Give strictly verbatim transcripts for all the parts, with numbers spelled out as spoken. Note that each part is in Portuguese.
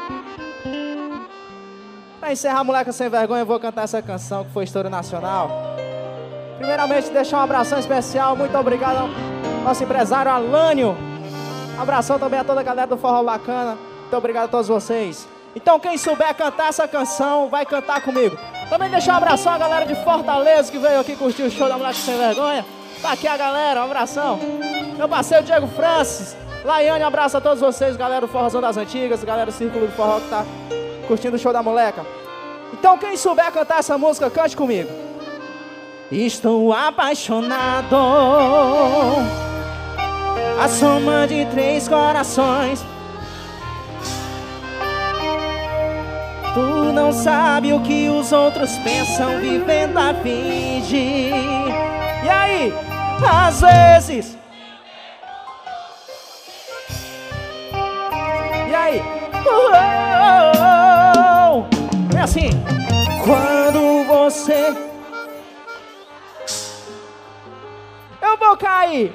Pra encerrar, Moleca Sem Vergonha, eu vou cantar essa canção que foi estouro nacional. Primeiramente, deixar um abração especial. Muito obrigado ao nosso empresário Alânio. Abração também a toda a galera do Forró Bacana. Muito obrigado a todos vocês. Então, quem souber cantar essa canção, vai cantar comigo. Também deixar um abração à galera de Fortaleza que veio aqui curtir o show da Moleca Sem Vergonha. Tá aqui a galera, um abração. Meu parceiro Diego Francis, Laiane, um abraço a todos vocês, galera do Forrozão das Antigas, galera do Círculo do Forró que tá curtindo o show da Moleca. Então, quem souber cantar essa música, cante comigo. Estou apaixonado, a soma de três corações. Tu não sabe o que os outros pensam, vivendo a fingir. E aí, às vezes. E aí? Oh, oh, oh. É assim. Quando você... Eu vou cair.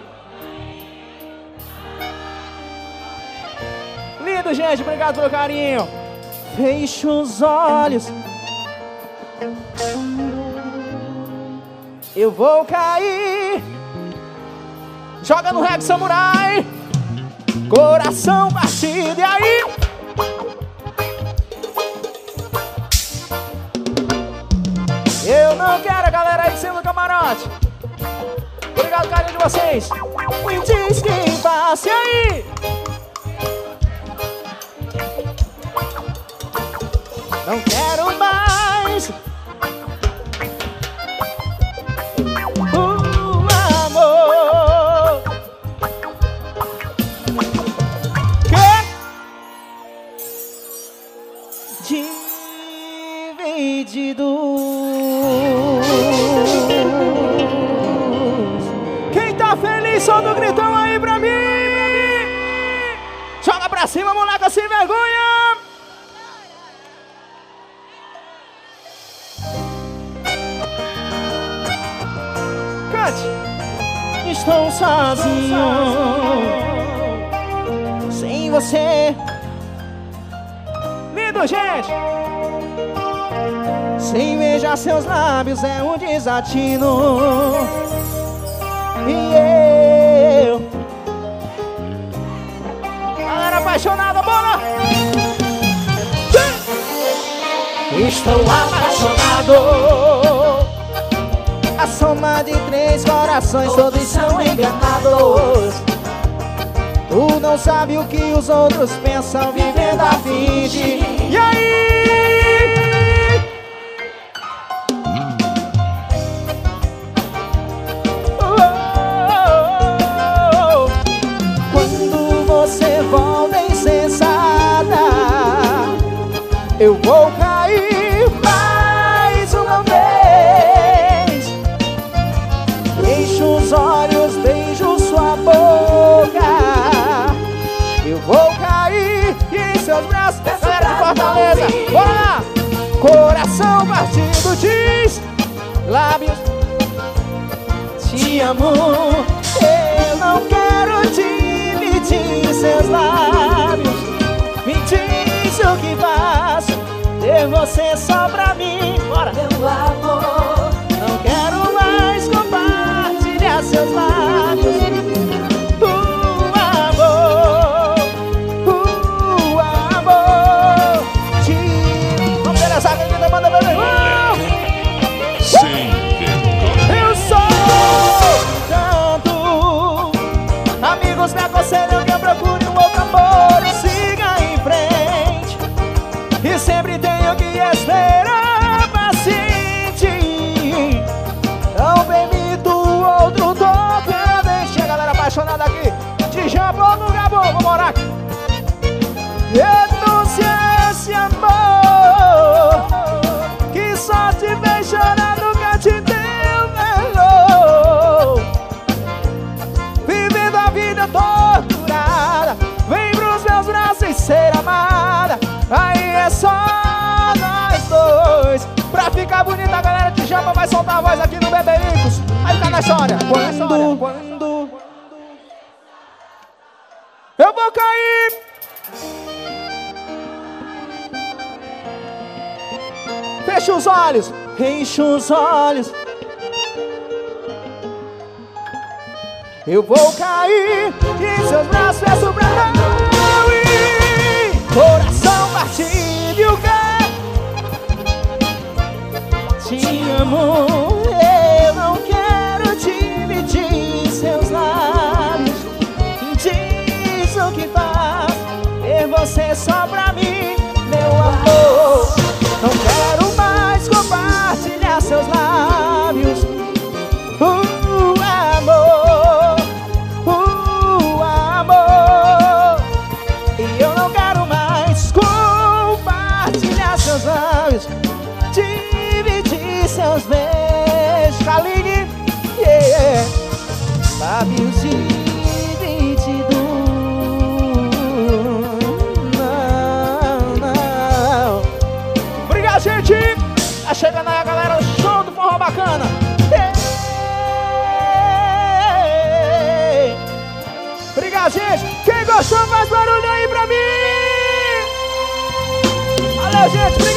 Lindo, gente. Obrigado pelo carinho. Feche os olhos. Eu vou cair. Joga no reggae samurai. Coração partido. E aí? Eu não quero a galera aí de cima do camarote. Obrigado, carinho de vocês. Me diz quem passa. E aí? Não quero mais o amor que dividido. Quem tá feliz, solta o gritão aí pra mim. Joga pra cima, Moleca Sem Vergonha. Estou sozinho, sem você. Lindo, gente. Sem beijar seus lábios é um desatino. E eu, galera apaixonada, bora! Estou apaixonado, a soma de três corações, todos são enganados. Tu não sabe o que os outros pensam, vivendo a fingir. E aí? Oh, oh, oh. Quando você volta insensata, eu vou cair mais uma vez. Fecho os olhos, beijo sua boca. Eu vou cair em seus braços. Galera de Fortaleza, bora lá! Coração partido diz, lábios, te amo. Eu não quero dividir seus lábios. Me diz o que faço, ter você só pra mim. Bora! Meu amor, não quero mais compartilhar seus lábios. O amor, o amor. Te... Vamos ver essa caneta, manda meu irmão. Sem vergonha. Eu sou tanto. Amigos me aconselham que eu procure um outro amor e siga em frente. E sempre tenho que esperar paciente. Não permito outro toque. Deixa a galera apaixonada aqui. De Japão no Gabão, vou morar aqui. Denuncia esse amor que só te fez chorar, nunca te deu valor. Vivendo a vida torturada, vem pros meus braços e ser amada. Aí é só nós dois. Pra ficar bonita, a galera de Jamba vai soltar a voz aqui no Bebericos. Aí fica na história. Quando, quando eu vou cair Fecha os olhos, enche os olhos. Eu vou cair em seus braços, peço pra não ir. Coração partido e o que? Te amo, eu não quero dividir seus lábios. Diz o que faz ter você só pra mim, meu amor. Não quero mais compartilhar seus lábios. Uh, amor, uh, amor. E eu não quero mais compartilhar seus lábios, dividir seus beijos. Kaline, yeah. Lábios divididos. Não, não. Obrigado, gente. Tá chegando aí a galera do show do Forró Bacana. Ei. Obrigado, gente. Quem gostou, faz barulho aí pra mim. Valeu, gente.